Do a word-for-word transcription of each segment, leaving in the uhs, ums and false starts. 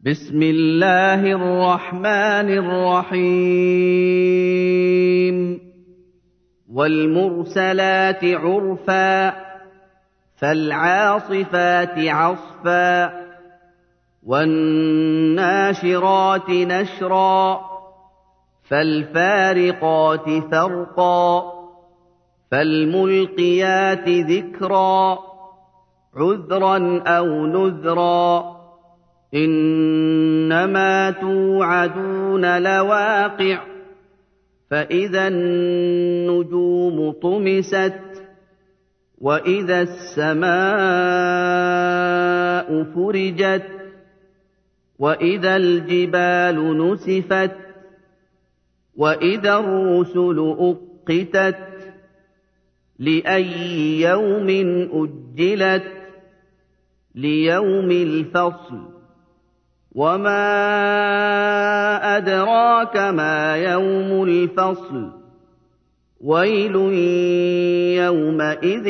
بسم الله الرحمن الرحيم والمرسلات عرفا فالعاصفات عصفا والناشرات نشرا فالفارقات فرقا فالملقيات ذكرا عذرا أو نذرا إنما توعدون لواقع فإذا النجوم طمست وإذا السماء فرجت وإذا الجبال نسفت وإذا الرسل أقتت لأي يوم أجلت ليوم الفصل وما أدراك ما يوم الفصل ويل يومئذ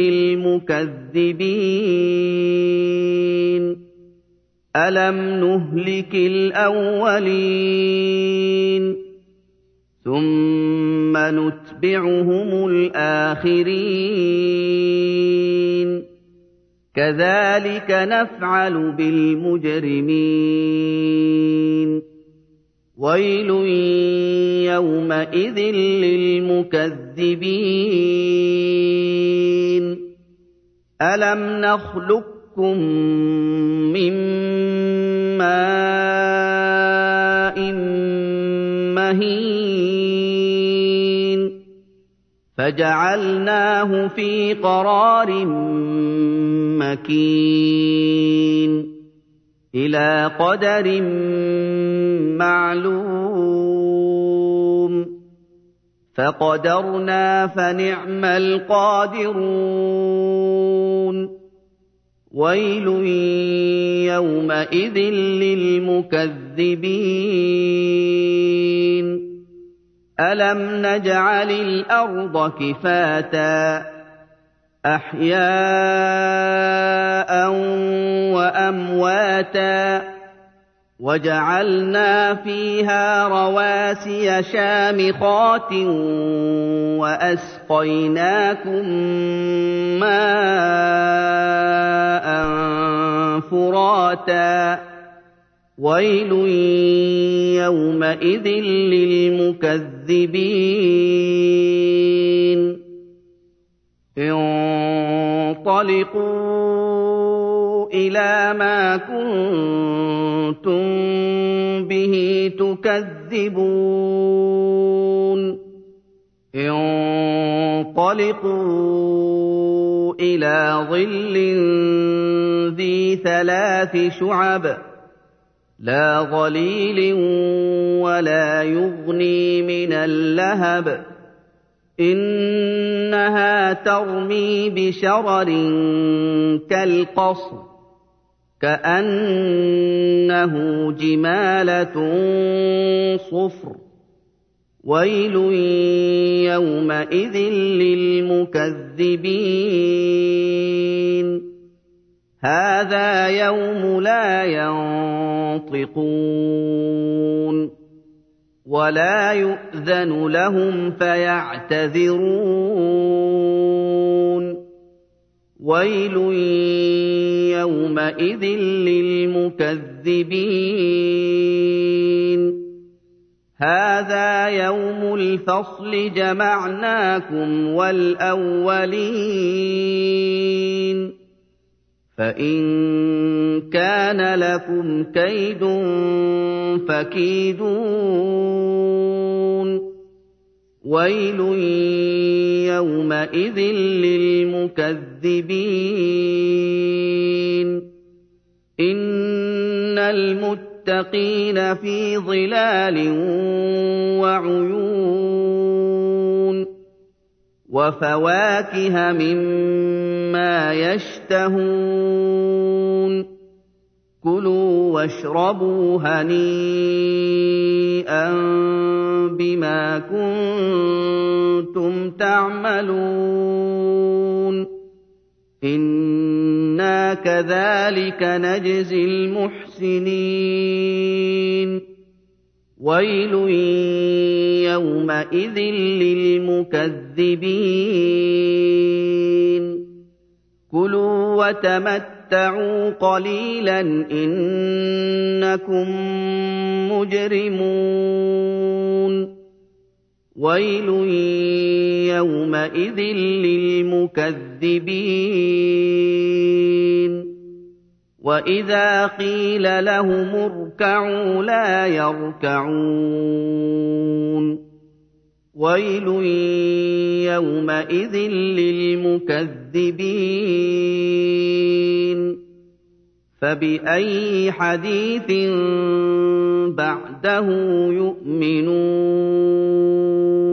للمكذبين ألم نهلك الأولين ثم نتبعهم الآخرين كذلك نفعل بالمجرمين ويل يومئذ للمكذبين ألم نخلقكم من ماء مهين فجعلناه في قرار مكين إلى قدر معلوم فقدرنا فنعم القادرون ويل يومئذ للمكذبين ألم نجعل الأرض كفاتا أحياء وأمواتا وجعلنا فيها رواسي شامخات وأسقيناكم ماء فراتا ويل يومئذ للمكذبين انطلقوا إلى ما كنتم به تكذبون انطلقوا إلى ظل ذي ثلاث شعب لا ظليل ولا يغني من اللهب إنها ترمي بشرر كالقصر كأنه جمالة صفر ويل يومئذ للمكذبين هذا يوم لا ينطقون ولا يؤذن لهم فيعتذرون ويل يومئذ للمكذبين هذا يوم الفصل جمعناكم والأولين فإن كان لكم كيد فكيدون ويل يومئذ للمكذبين إن المتقين في ظلال وعيون وفواكه مما يشتهون كلوا واشربوا هنيئا بما كنتم تعملون إنا كذلك نجزي المحسنين الْمُحْسِنِينَ وَيْلٌ يَوْمَئِذٍ لِّلْمُكَذِّبِينَ كُلُوا وَتَمَتَّعُوا قَلِيلًا إِنَّكُم مُّجْرِمُونَ وَيْلٌ يَوْمَئِذٍ لِّلْمُكَذِّبِينَ وَإِذَا قِيلَ لَهُمُ ارْكَعُوا لَا يَرْكَعُونَ وَيْلٌ يَوْمَئِذٍ لِّلْمُكَذِّبِينَ فَبِأَيِّ حَدِيثٍ بَعْدَهُ يُؤْمِنُونَ